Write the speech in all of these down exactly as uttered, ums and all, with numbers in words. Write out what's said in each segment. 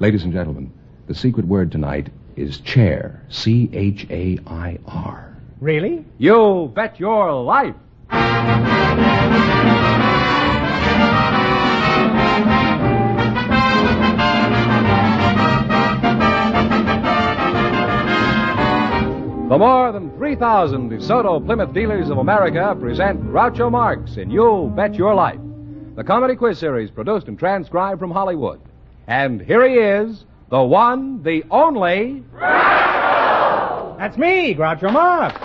Ladies and gentlemen, the secret word tonight is chair. C H A I R. Really? You bet your life. The more than three thousand DeSoto Plymouth dealers of America present Groucho Marx in You Bet Your Life, the comedy quiz series produced and transcribed from Hollywood. And here he is, the one, the only... Groucho! That's me, Groucho Marx.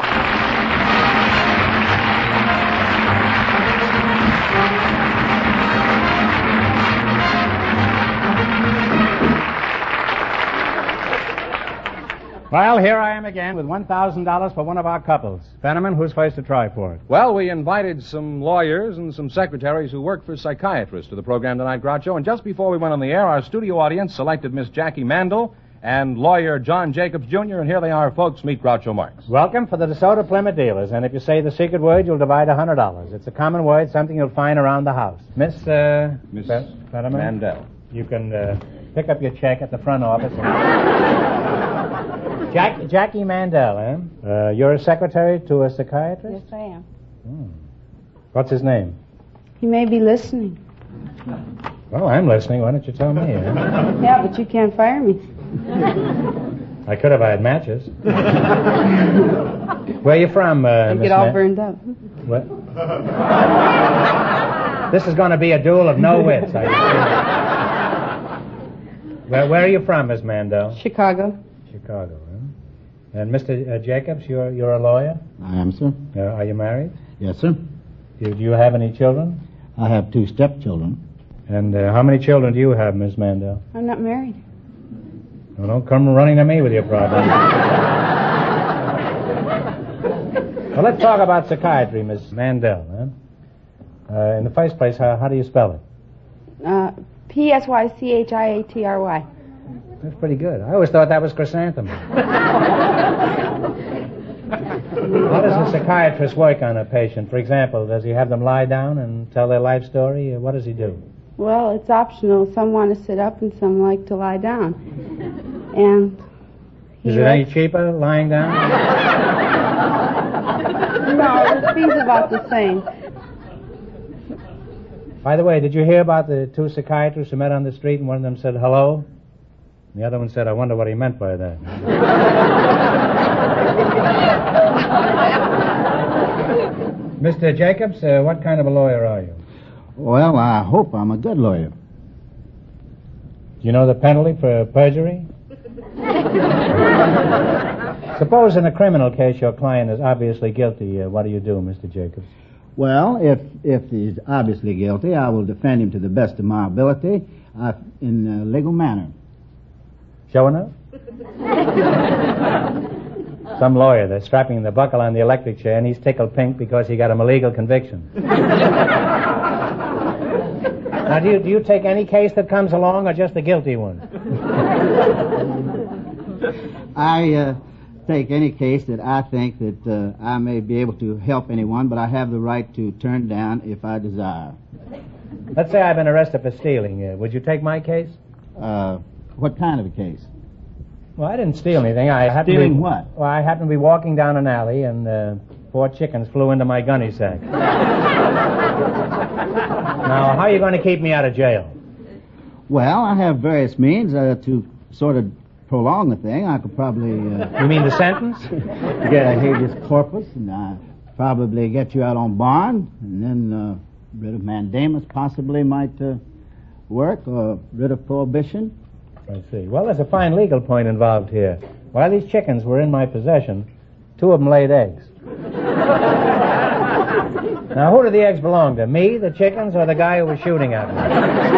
Well, here I am again with one thousand dollars for one of our couples. Fenneman, who's first to try for it? Well, we invited some lawyers and some secretaries who work for psychiatrists to the program tonight, Groucho. And just before we went on the air, our studio audience selected Miss Jackie Mandel and lawyer John Jacobs, Junior And here they are, folks. Meet Groucho Marx. Welcome for the DeSoto Plymouth dealers. And if you say the secret word, you'll divide one hundred dollars. It's a common word, something you'll find around the house. Miss, uh... Miss Fenneman? Mandel. You can uh, pick up your check at the front office. And... Jack, Jackie Mandel, eh? Uh, you're a secretary to a psychiatrist? Yes, I am. Hmm. What's his name? He may be listening. Well, I'm listening. Why don't you tell me? Eh? Yeah, but you can't fire me. I could if I had matches. Where are you from, uh, You Miss get all Ma- burned up. What? This is going to be a duel of no wits. I where, where are you from, Miss Mandel? Chicago. Chicago, huh? And Mister Uh, Jacobs, you're you're a lawyer? I am, sir. Uh, are you married? Yes, sir. Do, do you have any children? I have two stepchildren. And uh, how many children do you have, Miss Mandel? I'm not married. Well, don't come running to me with your problems. Well, let's talk about psychiatry, Miss Mandel. Huh? Uh, in the first place, how, how do you spell it? Uh, P S Y C H I A T R Y. That's pretty good. I always thought that was chrysanthemum. How does a psychiatrist work on a patient? For example, does he have them lie down and tell their life story? What does he do? Well, it's optional. Some want to sit up and some like to lie down. And he Is it any writes- cheaper lying down? No, the fee's about the same. By the way, did you hear about the two psychiatrists who met on the street and one of them said hello? The other one said, I wonder what he meant by that. Mister Jacobs, uh, what kind of a lawyer are you? Well, I hope I'm a good lawyer. Do you know the penalty for perjury? Suppose in a criminal case your client is obviously guilty. Uh, what do you do, Mister Jacobs? Well, if if he's obviously guilty, I will defend him to the best of my ability uh, in a legal manner. Show enough? Some lawyer, they're strapping the buckle on the electric chair and he's tickled pink because he got him a legal conviction. Now, do you, do you take any case that comes along or just the guilty one? I uh, take any case that I think that uh, I may be able to help anyone, but I have the right to turn down if I desire. Let's say I've been arrested for stealing. Uh, would you take my case? Uh, what kind of a case? Well, I didn't steal anything. I happened Stealing to be, what? Well, I happened to be walking down an alley and uh, four chickens flew into my gunny sack. Now, how are you going to keep me out of jail? Well, I have various means uh, to sort of prolong the thing. I could probably... Uh, You mean the sentence? get a habeas corpus, and I probably get you out on bond, and then uh, writ of mandamus possibly might uh, work, or writ of prohibition. I see. Well, there's a fine legal point involved here. While these chickens were in my possession, two of them laid eggs. Now, who do the eggs belong to? Me, the chickens, or the guy who was shooting at me?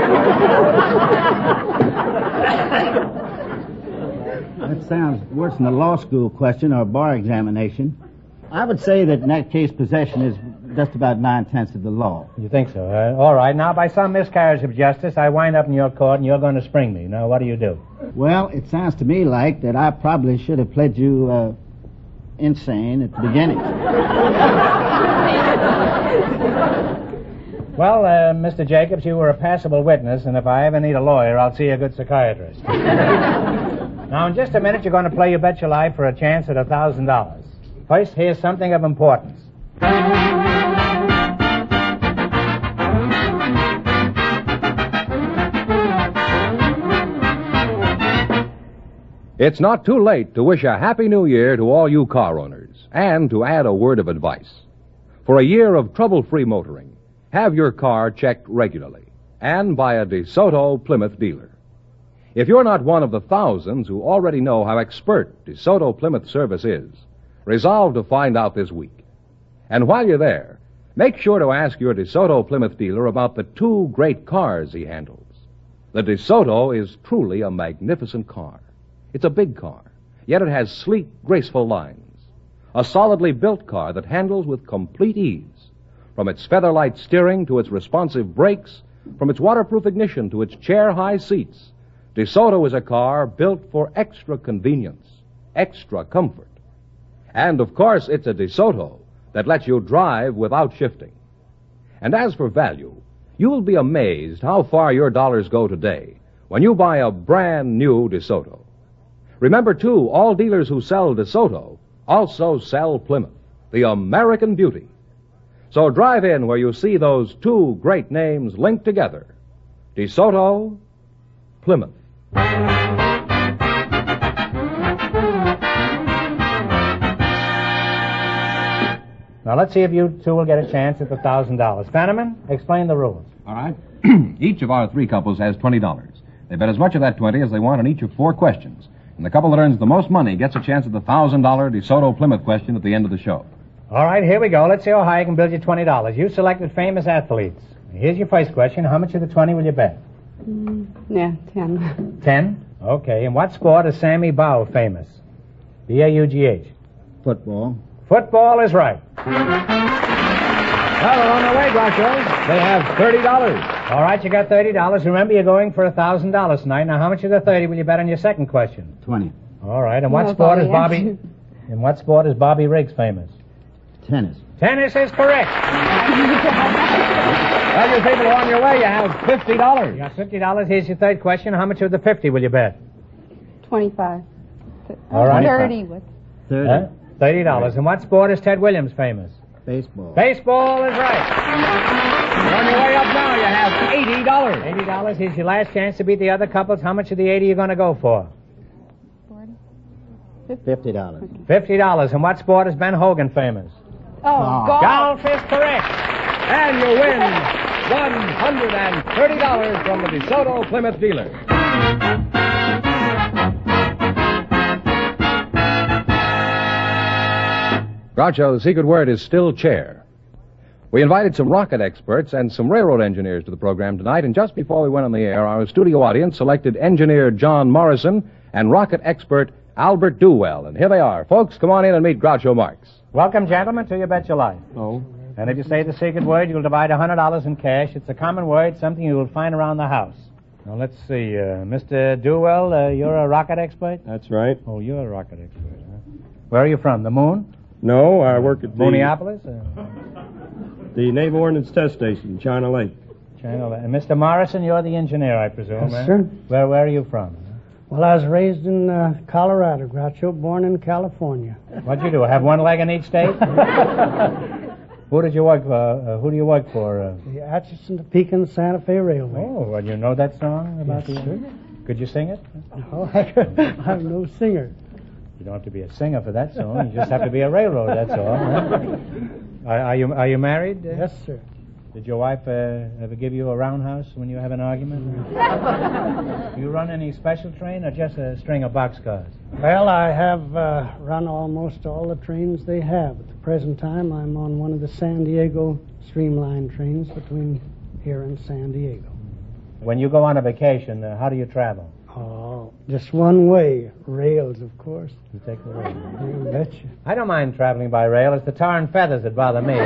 That sounds worse than a law school question or a bar examination. I would say that in that case, possession is just about nine-tenths of the law. You think so? Uh, all right. Now, by some miscarriage of justice, I wind up in your court and you're going to spring me. Now, what do you do? Well, it sounds to me like that I probably should have pled you uh, insane at the beginning. Well, uh, Mister Jacobs, you were a passable witness, and if I ever need a lawyer, I'll see a good psychiatrist. Now, in just a minute, you're going to play You Bet Your Life for a chance at a thousand dollars. First, here's something of importance. It's not too late to wish a Happy New Year to all you car owners and to add a word of advice. For a year of trouble-free motoring, have your car checked regularly and by a DeSoto Plymouth dealer. If you're not one of the thousands who already know how expert DeSoto Plymouth service is, resolve to find out this week. And while you're there, make sure to ask your DeSoto Plymouth dealer about the two great cars he handles. The DeSoto is truly a magnificent car. It's a big car, yet it has sleek, graceful lines. A solidly built car that handles with complete ease. From its featherlight steering to its responsive brakes, from its waterproof ignition to its chair-high seats, DeSoto is a car built for extra convenience, extra comfort. And, of course, it's a DeSoto that lets you drive without shifting. And as for value, you'll be amazed how far your dollars go today when you buy a brand new DeSoto. Remember, too, all dealers who sell DeSoto also sell Plymouth, the American beauty. So drive in where you see those two great names linked together. DeSoto, Plymouth. Now, let's see if you two will get a chance at the one thousand dollars. Fenneman, explain the rules. All right. Each of our three couples has twenty dollars. They bet as much of that twenty as they want on each of four questions. And the couple that earns the most money gets a chance at the one thousand dollars DeSoto Plymouth question at the end of the show. All right, here we go. Let's see how high I can build you twenty dollars. You selected famous athletes. Here's your first question. How much of the twenty will you bet? Mm, yeah, ten. ten? Okay. In what sport is Sammy Baugh famous? B A U G H. Football. Football is right. Well, they're on their way, Groucho. They have thirty dollars. All right, you got thirty dollars. Remember, you're going for one thousand dollars tonight. Now, how much of the thirty will you bet on your second question? Twenty. All right, and what Well, sport is Bobby, Bobby... answer. In what sport is Bobby Riggs famous? Tennis. Tennis is correct. Well, you people are on your way. You have fifty dollars. You got fifty dollars. Here's your third question. How much of the fifty will you bet? Twenty-five. All right. Thirty. With Thirty. Huh? thirty dollars. In what sport is Ted Williams famous? Baseball. Baseball is right. You're on your way up now. You have eighty dollars. eighty dollars. Here's your last chance to beat the other couples. How much of the eighty are you going to go for? Fifty dollars. fifty dollars. In what sport is Ben Hogan famous? Oh, golf. Golf is correct. And you win one hundred thirty dollars from the DeSoto Plymouth dealer. Groucho, the secret word is still chair. We invited some rocket experts and some railroad engineers to the program tonight, and just before we went on the air, our studio audience selected engineer John Morrison and rocket expert Albert Duwell. And here they are. Folks, come on in and meet Groucho Marx. Welcome, gentlemen, to You Bet Your Life. Oh. And if you say the secret word, you'll divide one hundred dollars in cash. It's a common word, something you will find around the house. Now, let's see. Uh, Mister Duwell, uh, you're a rocket expert? That's right. Oh, you're a rocket expert, huh? Where are you from? The moon? No, I work at the, Mooniopolis? Uh, the Naval Ordnance Test Station, China Lake. China. And Mister Morrison, you're the engineer, I presume, Yes, eh? sir. Where, where are you from? Well, I was raised in uh, Colorado, Groucho, born in California. What'd you do, have one leg in each state? Who did you work for? Uh, who do you work for? Uh... The Atchison, Topeka, Santa Fe Railway. Oh, well, you know that song about Yes, the... sir. Could you sing it? No, I'm no singer. You don't have to be a singer for that song. You just have to be a railroad, that's all. Huh? Are, are you are you married? Uh, Yes, sir. Did your wife uh, ever give you a roundhouse when you have an argument? Do you run any special train or just a string of boxcars? Well, I have uh, run almost all the trains they have. At the present time, I'm on one of the San Diego Streamline trains between here and San Diego. When you go on a vacation, uh, how do you travel? Oh, just one way. Rails, of course. You take the rail. You betcha. I don't mind traveling by rail. It's the tar and feathers that bother me.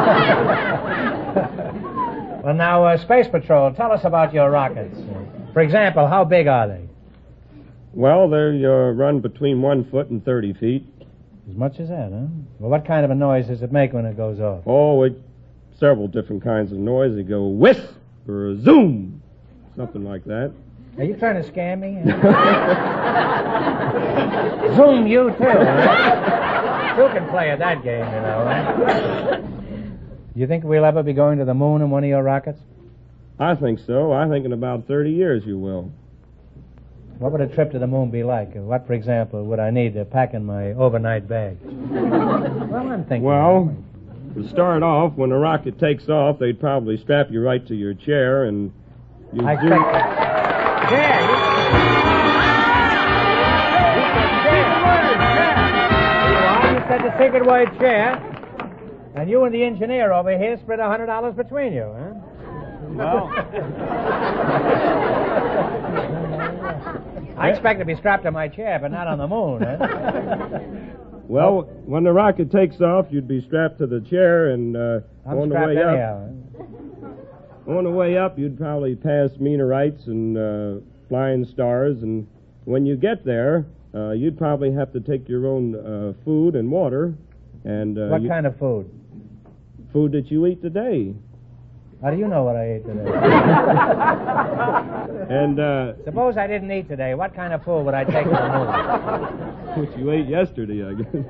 Well, now, uh, Space Patrol, tell us about your rockets. For example, how big are they? Well, they uh, run between one foot and thirty feet. As much as that, huh? Well, what kind of a noise does it make when it goes off? Oh, it several different kinds of noise. They go whisk or zoom, something like that. Are you trying to scam me? Zoom you, too. Huh? Two can play at that game, you know. Huh? You think we'll ever be going to the moon in one of your rockets? I think so. I think in about thirty years you will. What would a trip to the moon be like? What, for example, would I need to pack in my overnight bag? Well, I'm thinking... Well, to start off, when the rocket takes off, they'd probably strap you right to your chair and... You I do... expect... Chair! You... You said the secret word chair, and you and the engineer over here split a hundred dollars between you, huh? Well... I expect to be strapped to my chair, but not on the moon, huh? Well, when the rocket takes off, you'd be strapped to the chair, and uh, I'm on the strapped way anyhow. up, on the way up, you'd probably pass meteorites and uh, flying stars, and when you get there, uh, you'd probably have to take your own uh, food and water, and uh, What you- kind of food? food that you eat today, How do you know what I ate today? and uh, Suppose I didn't eat today. What kind of food would I take to the moon? what you ate yesterday, I guess.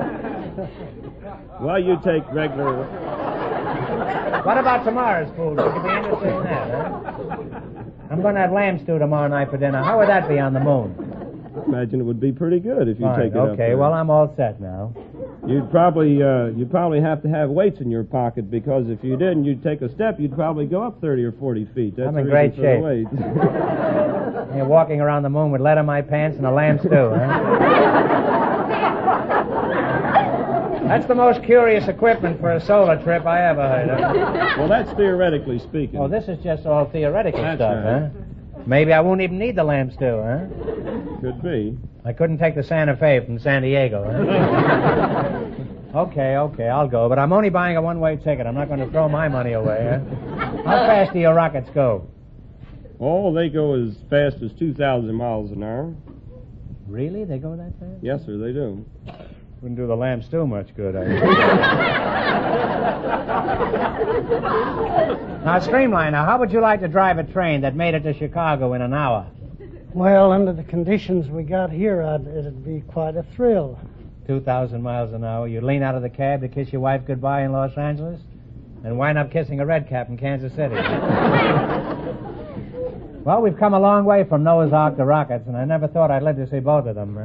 Well, you take regular. What about tomorrow's food? Would you be interested in that, huh? I'm going to have lamb stew tomorrow night for dinner. How would that be on the moon? Imagine it would be pretty good if you Fine. take it up Okay, there. well, I'm all set now. You'd probably uh, you'd probably have to have weights in your pocket, because if you didn't, you'd take a step, you'd probably go up thirty or forty feet. That's I'm in the great reason for shape. the weights. You're walking around the moon with lead in my pants and a lamb stew, huh? That's the most curious equipment for a solar trip I ever heard of. Well, that's theoretically speaking. Oh, this is just all theoretical That's stuff, right. huh? Maybe I won't even need the lamb stew, huh? Could be. I couldn't take the Santa Fe from San Diego, huh? Okay, okay, I'll go, but I'm only buying a one-way ticket. I'm not going to throw my money away, huh? How fast do your rockets go? Oh, they go as fast as two thousand miles an hour. Really? They go that fast? Yes, sir, they do. Wouldn't do the lamb stew much good, I Now, Streamliner, how would you like to drive a train that made it to Chicago in an hour? Well, under the conditions we got here, I'd, it'd be quite a thrill. two thousand miles an hour. You'd lean out of the cab to kiss your wife goodbye in Los Angeles and wind up kissing a red cap in Kansas City. Well, we've come a long way from Noah's Ark to rockets, and I never thought I'd live to see both of them.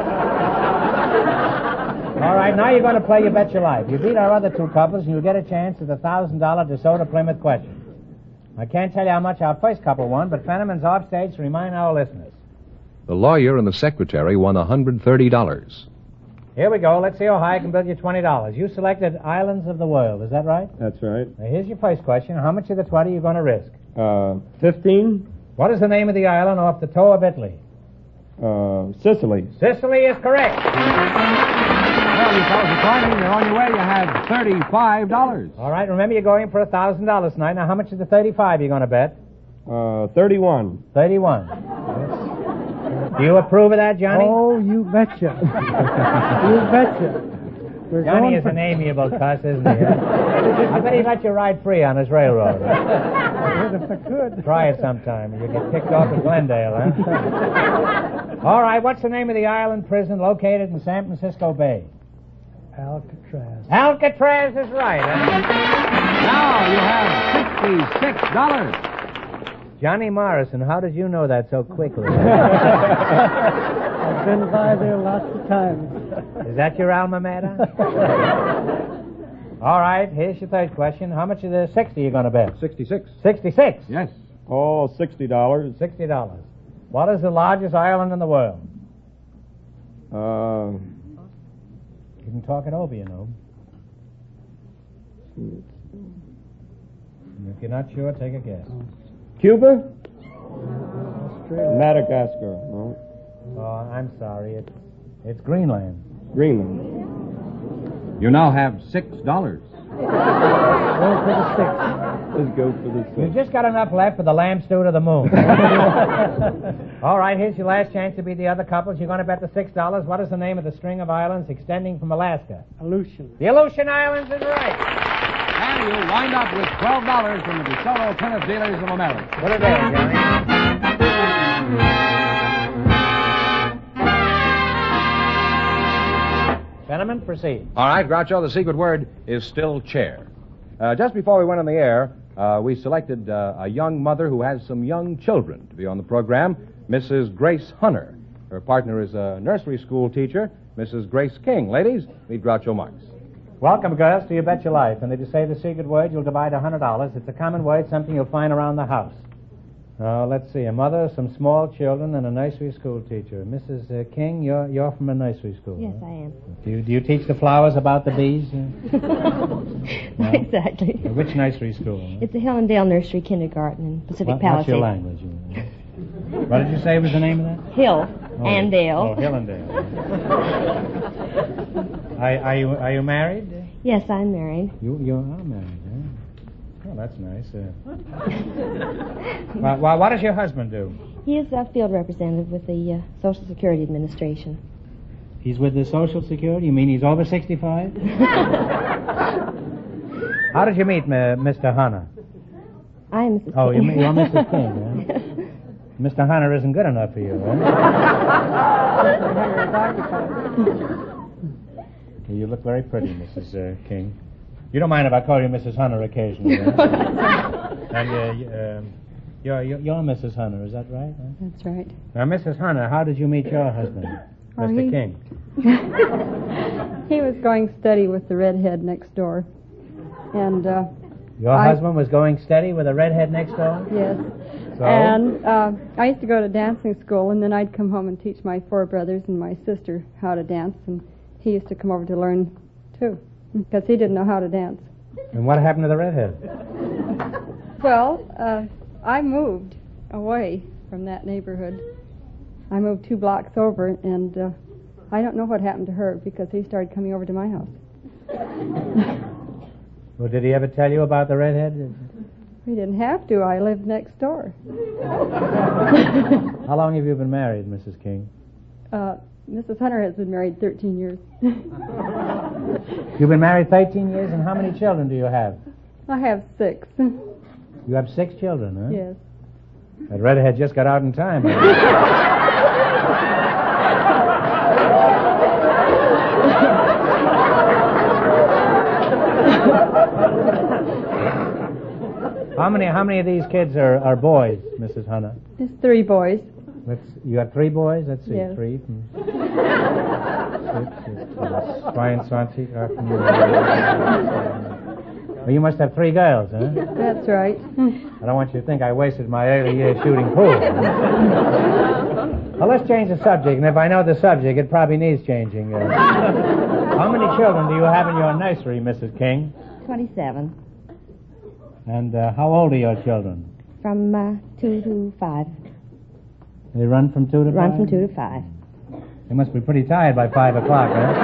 All right, now you're going to play You Bet Your Life. You beat our other two couples, and you'll get a chance at the one thousand dollars DeSoto Plymouth question. I can't tell you how much our first couple won, but Fenneman's off stage to remind our listeners. The lawyer and the secretary won one hundred thirty dollars. Here we go. Let's see how high I can build you twenty dollars. You selected Islands of the World. Is that right? That's right. Now, here's your first question. How much of the twenty are you going to risk? Uh, fifteen. What is the name of the island off the toe of Italy? Uh, Sicily. Sicily is correct. Well, you fellas are climbing. You're on your way. You have thirty-five dollars. All right, remember you're going for one thousand dollars tonight. Now, how much of the thirty-five are you going to bet? Uh, thirty-one. thirty-one. Do you approve of that, Johnny? Oh, you betcha. You betcha. We're Johnny going is for... an amiable cuss, isn't he? I bet he'd let you ride free on his railroad. If I could. Try it sometime. You get kicked off at Glendale, huh? All right, what's the name of the island prison located in San Francisco Bay? Alcatraz. Alcatraz is right, huh? Now you have sixty-six dollars. Johnny Morrison, how did you know that so quickly? I've been by there lots of times. Is that your alma mater? All right, here's your third question. How much of the sixty are you going to bet? Sixty-six. Sixty-six. Yes. Oh, sixty dollars. Sixty dollars. What is the largest island in the world? Uh, You can talk it over, you know. And if you're not sure, take a guess. Cuba? Australia. Madagascar. No. Oh, I'm sorry. It's it's Greenland. Greenland. You now have six dollars. Go for the six. Let's go for the You've six. just got enough left for the lamb stew to the moon. All right, here's your last chance to beat the other couples. You're going to bet the six dollars. What is the name of the string of islands extending from Alaska? Aleutian. The Aleutian Islands is right. And you wind up with twelve dollars from the DeSoto Plymouth Dealers of America. Put it there, Jerry. Gentlemen, proceed. All right, Groucho, the secret word is still chair. Uh, just before we went on the air, uh, we selected uh, a young mother who has some young children to be on the program, Missus Grace Hunter. Her partner is a nursery school teacher, Missus Grace King. Ladies, meet Groucho Marx. Welcome, girls, to You Bet Your Life. And if you say the secret word, you'll divide one hundred dollars. It's a common word, something you'll find around the house. Uh, let's see, a mother, some small children, and a nursery school teacher. Missus Uh, King, you're, you're from a nursery school. Yes, huh? I am. Do you, do you teach the flowers about the bees? Not exactly. Uh, which nursery school? Huh? It's the Hillendale Nursery Kindergarten in Pacific What, Palisades. what's your language? What did you say was the name of that? Hill Oh, and Dale. Oh, Hillendale. are, are you are you married? Yes, I'm married. You you are married, huh? Oh, that's nice. Uh, well, well, what does your husband do? He is a field representative with the uh, Social Security Administration. He's with the Social Security? You mean he's over sixty-five? How did you meet uh, Mister Hunter? I am Missus Oh, King. you, you're Missus King, huh? Mister Hunter isn't good enough for you, huh? You look very pretty, Missus Uh, King. You don't mind if I call you Missus Hunter occasionally, huh? And uh, y- um, you're, you're, you're Missus Hunter, is that right? Huh? That's right. Now, Missus Hunter, how did you meet your husband, Oh, Mister he- King? He was going steady with the redhead next door. And, uh, Your I- husband was going steady with a redhead next door? yes. So? And uh, I used to go to dancing school, and then I'd come home and teach my four brothers and my sister how to dance, and he used to come over to learn, too, because he didn't know how to dance. And what happened to the redhead? Well, uh, I moved away from that neighborhood. I moved two blocks over, and uh, I don't know what happened to her because he started coming over to my house. Well, did he ever tell you about the redhead? He didn't have to. I lived next door. How long have you been married, Missus King? Uh, Missus Hunter has been married thirteen years. You've been married thirteen years, and how many children do you have? I have six. You have six children, huh? Yes. That redhead just got out in time. How many how many of these kids are, are boys, Missus Hunter? There's three boys. Let's, you have three boys? Let's see. Yes. Three from six, six, plus Swine, Swansea, Arkham. Well, you must have three girls, huh? That's right. I don't want you to think I wasted my early years shooting pool. Well, let's change the subject, and if I know the subject, it probably needs changing. Uh, how many children do you have in your nursery, Missus King? twenty-seven. And uh, how old are your children? From uh, two to five. They run from two to Run five? from two to five. They must be pretty tired by five o'clock, huh?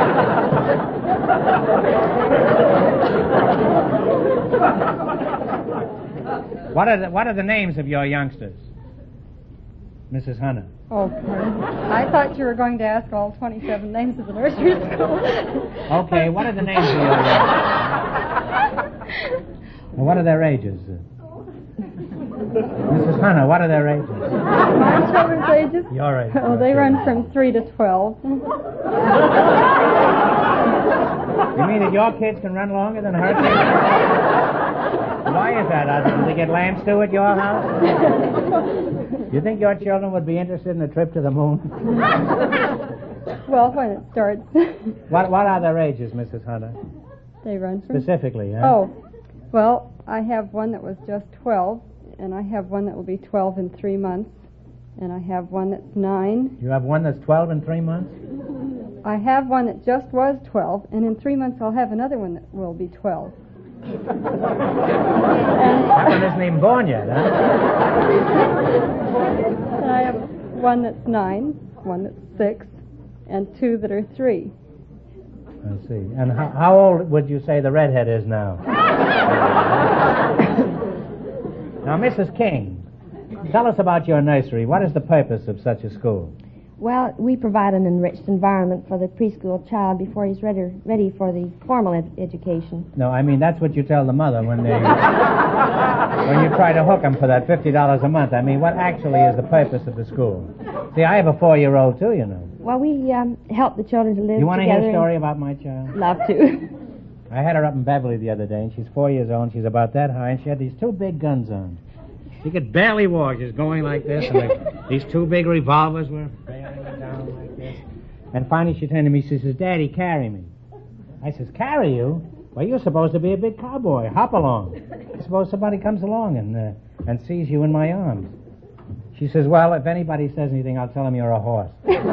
What are the, what are the names of your youngsters, Missus Hunter? Oh, pardon. I thought you were going to ask all twenty-seven names of the nursery school. Okay, what are the names of your youngsters? And what are their ages? Missus Hunter, what are their ages? My children's ages? Your age. Oh, they run from three to twelve. You mean that your kids can run longer than her kids? Why is that? Uh, Do they get lamb stew at your house? You think your children would be interested in a trip to the moon? Well, when it starts. What What are their ages, Missus Hunter? They run from... Specifically, huh? Oh, well, I have one that was just twelve, and I have one that will be twelve in three months, and I have one that's nine. You have one that's twelve in three months? I have one that just was twelve, and in three months I'll have another one that will be twelve. That one isn't even born yet, huh? And I have one that's nine, one that's six, and two that are three. I see. And how, how old would you say the redhead is now? Now, Missus King, tell us about your nursery. What is the purpose of such a school? Well, we provide an enriched environment for the preschool child before he's ready, ready for the formal ed- education. No, I mean, that's what you tell the mother when they... when you try to hook them for that fifty dollars a month. I mean, what actually is the purpose of the school? See, I have a four-year-old, too, you know. Well, we um, help the children to live You want to together. hear a story and... about my child? Love to. I had her up in Beverly the other day, and she's four years old, and she's about that high, and she had these two big guns on. She could barely walk. She was going like this, and like, these two big revolvers were bearing her down like this. And finally she turned to me, she says, Daddy, carry me. I says, carry you? Well, you're supposed to be a big cowboy. Hop along. I suppose somebody comes along and uh, and sees you in my arms. She says, well, if anybody says anything, I'll tell them you're a horse.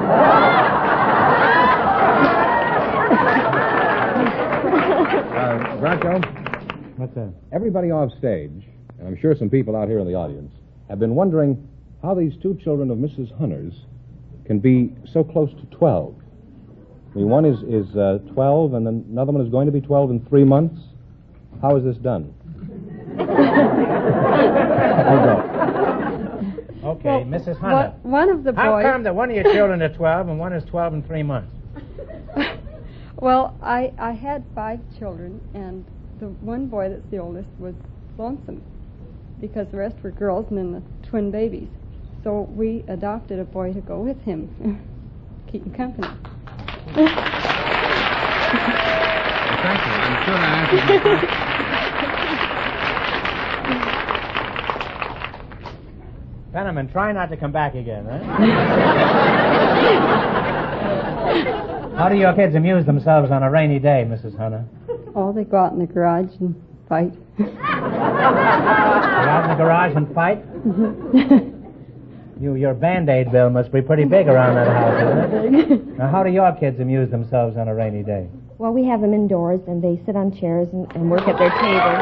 Uh, Groucho, What's that? everybody off stage, and I'm sure some people out here in the audience, have been wondering how these two children of Missus Hunter's can be so close to twelve. I mean, one is, is uh, twelve, and then another one is going to be twelve in three months. How is this done? Okay, Well, Missus Hunter. One, one of the How boys. come that one of your children is twelve and one is twelve in three months? Well, I, I had five children, and the one boy that's the oldest was lonesome because the rest were girls and then the twin babies. So we adopted a boy to go with him, keep him company. Thank you. I'm sure that answers my question. Penniman, try not to come back again, huh? How do your kids amuse themselves on a rainy day, Missus Hunter? Oh, they go out in the garage and fight. Go out in the garage and fight? you, your Band-Aid bill must be pretty big around that house, isn't it? Now, how do your kids amuse themselves on a rainy day? Well, we have them indoors, and they sit on chairs and, and work at their tables.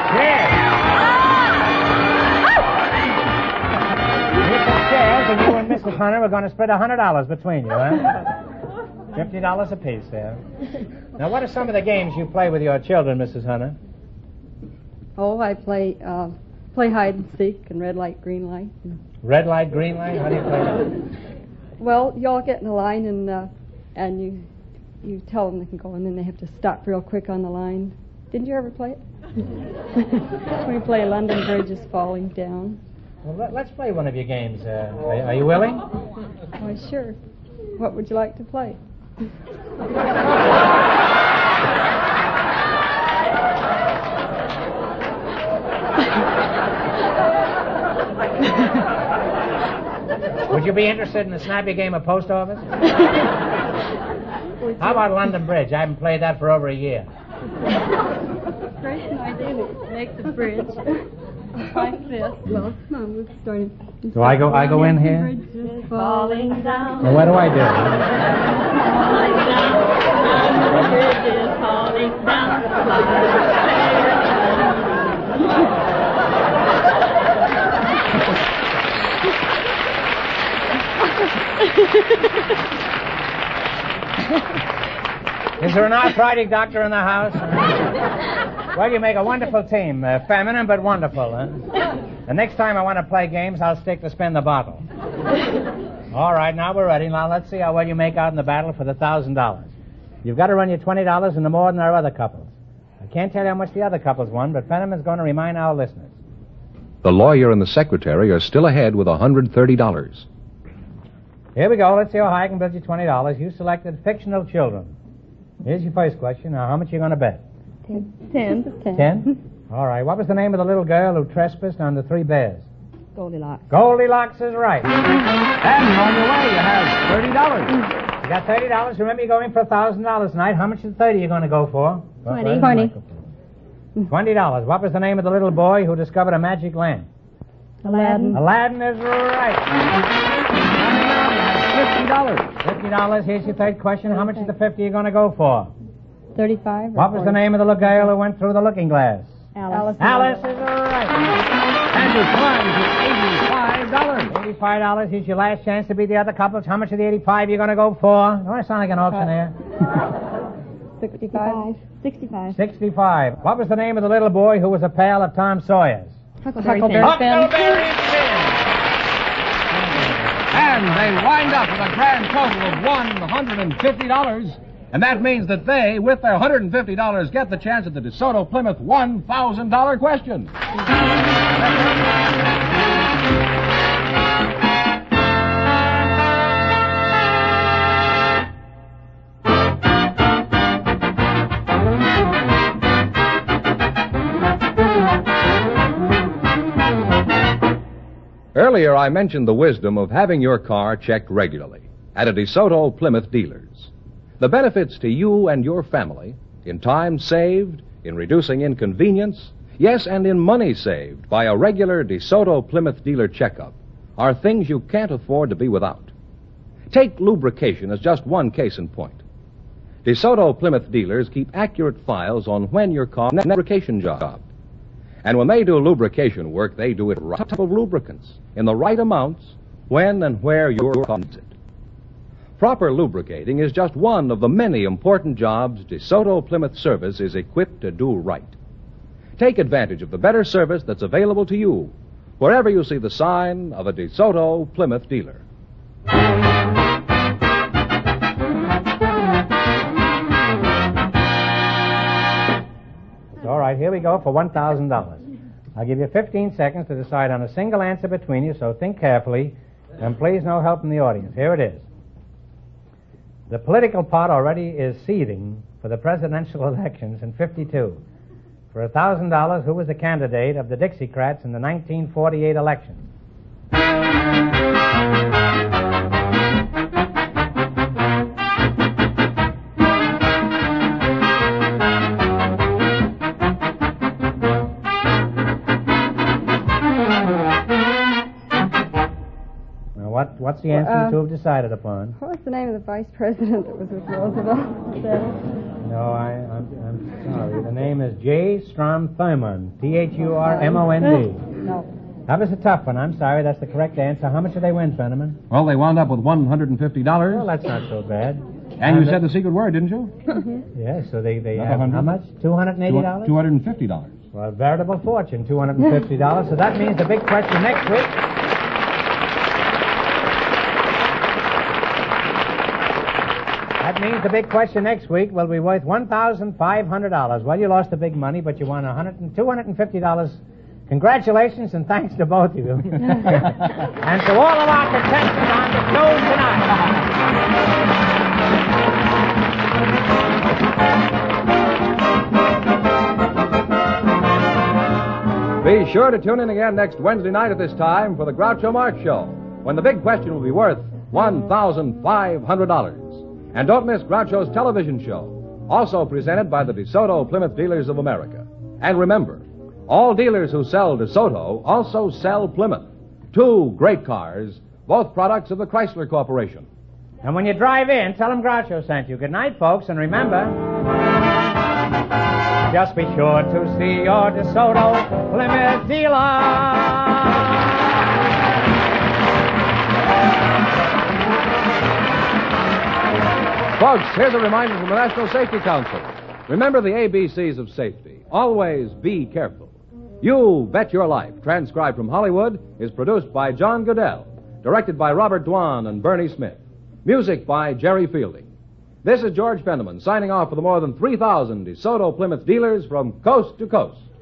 Chairs, and you and Missus Hunter are going to split one hundred dollars between you, huh? fifty dollars apiece there. Now, what are some of the games you play with your children, Missus Hunter? Oh, I play uh, play hide and seek and red light, green light. Red light, green light? How do you play that? Well, you all get in a line and uh, and you you tell them they can go, and then they have to stop real quick on the line. Didn't you ever play it? We play London Bridge is Falling Down. Well, let, let's play one of your games. Uh, are, are you willing? Why, sure. What would you like to play? Would you be interested in a snappy game of post office? How about London Bridge? I haven't played that for over a year. Great idea to make the bridge like this. Well, come on, we'll start it. Do I go? I go in here. Bridge is falling down. Well, what do I do? Falling down. The bridge is falling down. Is there an arthritic doctor in the house? Well, you make a wonderful team. Uh, feminine, but wonderful, huh? The next time I want to play games, I'll stick to spin the bottle. All right, now we're ready. Now let's see how well you make out in the battle for the one thousand dollars. You've got to run your twenty dollars into more than our other couples. I can't tell you how much the other couples won, but Fenneman's going to remind our listeners. The lawyer and the secretary are still ahead with one hundred thirty dollars. Here we go. Let's see how high I can build you twenty dollars. You selected fictional children. Here's your first question. Now, how much are you going to bet? Ten. Ten. Ten. Ten? All right. What was the name of the little girl who trespassed on the three bears? Goldilocks. Goldilocks is right. And you're on your way. You have thirty dollars. You got thirty dollars. Remember, you're going for one thousand dollars tonight. How much is thirty you're going to go for? Twenty. Twenty. Twenty dollars. What was the name of the little boy who discovered a magic lamp? Aladdin. Aladdin is right. Fifty dollars. Fifty dollars. Here's your third question. How much is the fifty you're going to go for? Thirty-five. What was the name of the little girl who went through the looking glass? Alice. Alice is right. And you climb to eighty-five dollars. Eighty-five dollars. Here's your last chance to beat the other couples. How much of the eighty-five you're going to go for? Don't I sound like an auctioneer? Sixty-five. Sixty-five. Sixty-five. What was the name of the little boy who was a pal of Tom Sawyer's? Huckleberry Huckleberry Finn. Huckleberry Finn. And And they wind up with a grand total of one hundred fifty dollars. And that means that they, with their one hundred fifty dollars, get the chance at the DeSoto Plymouth one thousand dollars question. Earlier, I mentioned the wisdom of having your car checked regularly at a DeSoto Plymouth dealer's. The benefits to you and your family in time saved, in reducing inconvenience, yes, and in money saved by a regular DeSoto Plymouth dealer checkup are things you can't afford to be without. Take lubrication as just one case in point. DeSoto Plymouth dealers keep accurate files on when your car needs a lubrication job. And when they do lubrication work, they do it right type of lubricants in the right amounts when and where your car needs it. Proper lubricating is just one of the many important jobs DeSoto Plymouth Service is equipped to do right. Take advantage of the better service that's available to you wherever you see the sign of a DeSoto Plymouth dealer. All right, here we go for one thousand dollars. I'll give you fifteen seconds to decide on a single answer between you, so think carefully, and please no help from the audience. Here it is. The political pot already is seething for the presidential elections in fifty-two. For one thousand dollars, who was the candidate of the Dixiecrats in the nineteen forty-eight election? What, what's the answer uh, to have decided upon? What was the name of the vice president that was with Roosevelt? No, I, I'm, I'm sorry. The name is J. Strom Thurmond. T H U R M O N D. No. That was a tough one. I'm sorry. That's the correct answer. How much did they win, Fenneman? Well, they wound up with one hundred fifty dollars. Well, that's not so bad. And, and you the... said the secret word, didn't you? Mm-hmm. Yes, yeah, so they, they have how much? two hundred eighty dollars? two hundred fifty dollars. Well, a veritable fortune, two hundred fifty dollars. So that means the big question next week... That means the big question next week will be worth one thousand five hundred dollars. Well, you lost the big money, but you won one hundred and two hundred fifty dollars. Congratulations and thanks to both of you. And to all of our contestants on the show tonight. Be sure to tune in again next Wednesday night at this time for the Groucho Marx Show, when the big question will be worth one thousand five hundred dollars. And don't miss Groucho's television show, also presented by the DeSoto Plymouth Dealers of America. And remember, all dealers who sell DeSoto also sell Plymouth. Two great cars, both products of the Chrysler Corporation. And when you drive in, tell them Groucho sent you. Good night, folks, and remember, just be sure to see your DeSoto Plymouth dealer. Folks, here's a reminder from the National Safety Council. Remember the A B Cs of safety. Always be careful. You Bet Your Life, transcribed from Hollywood, is produced by John Goodell, directed by Robert Dwan and Bernie Smith. Music by Jerry Fielding. This is George Fenneman signing off for the more than three thousand DeSoto Plymouth dealers from coast to coast.